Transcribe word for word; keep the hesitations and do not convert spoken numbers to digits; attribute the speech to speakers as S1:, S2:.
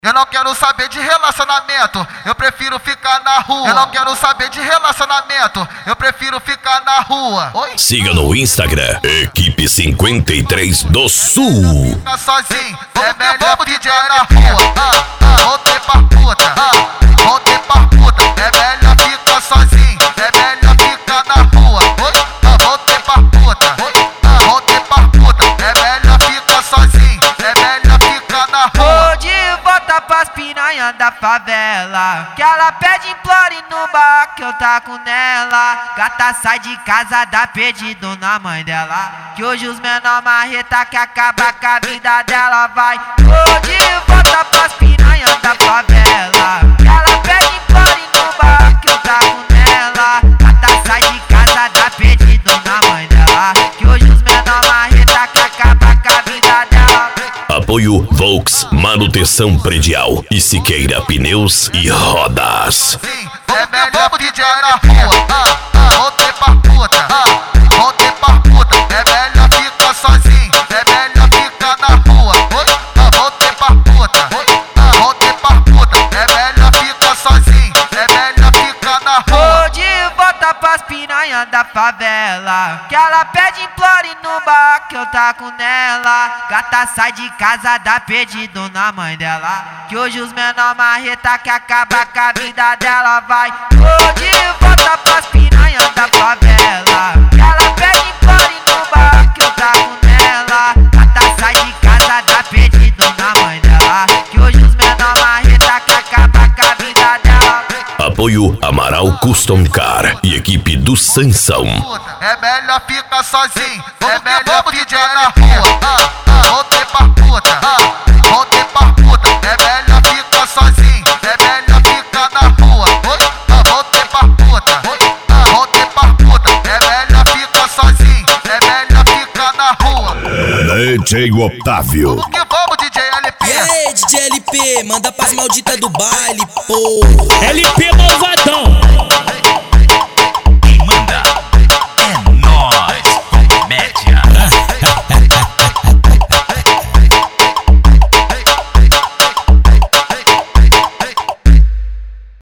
S1: Eu não quero saber de relacionamento, eu prefiro ficar na rua. Eu não quero saber de relacionamento, eu prefiro ficar na rua. Oi?
S2: Siga no Instagram, Equipe cinquenta e três do Sul.
S1: Ficar sozinho, é melhor pro D J na rua. Ah, ah, voltei pra puta, ah, voltei pra puta. É melhor ficar sozinho, é melhor ficar na rua. Oi? Ah, voltei pra puta, ah, voltei pra puta. É melhor ficar sozinho, é melhor ficar na rua.
S3: Volta pras piranha da favela, que ela pede implore no bar que eu taco nela. Gata sai de casa, dá pedido na mãe dela, que hoje os menor marreta que acaba com a vida dela. Vai hoje volta pras piranha da favela, que ela pede implore no bar que eu taco nela. Gata sai de casa, dá pedido na mãe dela, que hoje os menor marreta que acaba com a vida dela.
S2: Apoio Volks Manutenção Predial e Siqueira Pneus e Rodas.
S1: Sim, é melhor pro D J na rua. Ah, ah, voltei pra puta, ah, voltei pra puta. É melhor ficar sozinho, é melhor ficar na rua. Oi? Ah, voltei pra puta, ah, voltei pra puta. É melhor ficar sozinho, é melhor ficar na rua.
S3: Hoje volta pras piranha da favela, que ela pede implore no bar que eu taco nela. Gata sai de casa, dá pedido na mãe dela, que hoje os menor marreta que acaba com a vida dela. Vai hoje volta pras piranha da favela, que ela pede implore no bar que eu taco nela. Gata sai de casa, dá pedido na mãe dela, que hoje os menor marreta que acaba com a vida dela.
S2: Apoio Amaral Custom Car e equipe do Sansão.
S1: É melhor ficar sozinho, é melhor pro D J na rua. Ah, ah, voltei pra puta, ah, voltei pra puta. É melhor ficar sozinho, é melhor ficar na rua. Oi? Ah, voltei pra puta, ah, voltei pra puta. É melhor ficar sozinho, é melhor ficar na rua.
S2: D J Otávio.
S1: Vamos que vamos, D J L P.
S4: E aí, D J L P, manda pras malditas do baile, pô.
S5: L P malvadão.